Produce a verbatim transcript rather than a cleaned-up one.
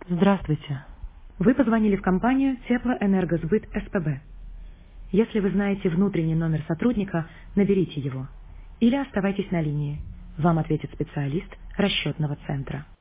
Здравствуйте. Вы позвонили в компанию Теплоэнергосбыт СПБ. Если вы знаете внутренний номер сотрудника, наберите его. Или оставайтесь на линии. Вам ответит специалист расчетного центра.